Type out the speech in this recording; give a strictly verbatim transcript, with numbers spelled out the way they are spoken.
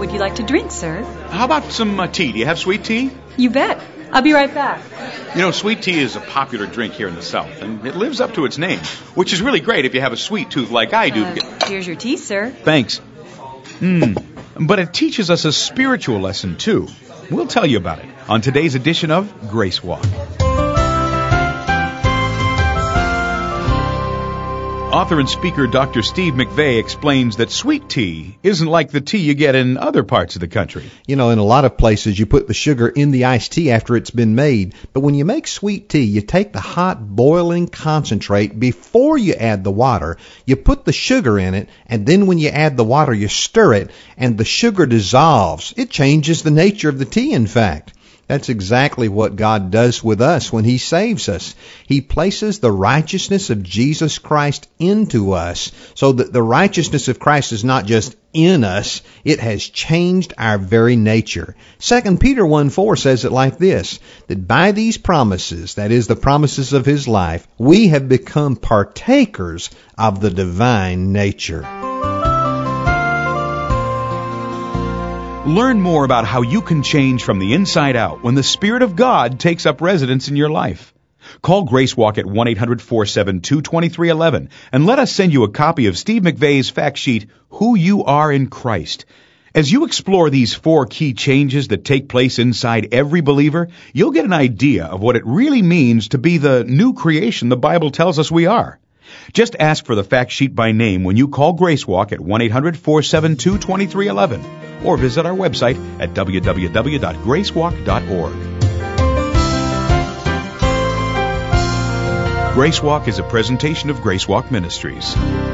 would you like to drink, sir? How about some uh, tea? Do you have sweet tea? You bet. I'll be right back. You know, sweet tea is a popular drink here in the South, and it lives up to its name, which is really great if you have a sweet tooth like I do. Uh, here's your tea, sir. Thanks. Mmm. But it teaches us a spiritual lesson, too. We'll tell you about it on today's edition of Grace Walk. Author and speaker Doctor Steve McVey explains that sweet tea isn't like the tea you get in other parts of the country. You know, in a lot of places you put the sugar in the iced tea after it's been made. But when you make sweet tea, you take the hot boiling concentrate before you add the water. You put the sugar in it, and then when you add the water, you stir it, and the sugar dissolves. It changes the nature of the tea, in fact. That's exactly what God does with us when He saves us. He places the righteousness of Jesus Christ into us, so that the righteousness of Christ is not just in us, it has changed our very nature. Second Peter one four says it like this, that by these promises, that is the promises of His life, we have become partakers of the divine nature. Learn more about how you can change from the inside out when the Spirit of God takes up residence in your life. Call Grace Walk at one eight hundred four seven two two three one one and let us send you a copy of Steve McVey's fact sheet, Who You Are in Christ. As you explore these four key changes that take place inside every believer, you'll get an idea of what it really means to be the new creation the Bible tells us we are. Just ask for the fact sheet by name when you call Grace Walk at one eight hundred four seven two two three one one or visit our website at w w w dot grace walk dot org. Grace Walk is a presentation of Grace Walk Ministries.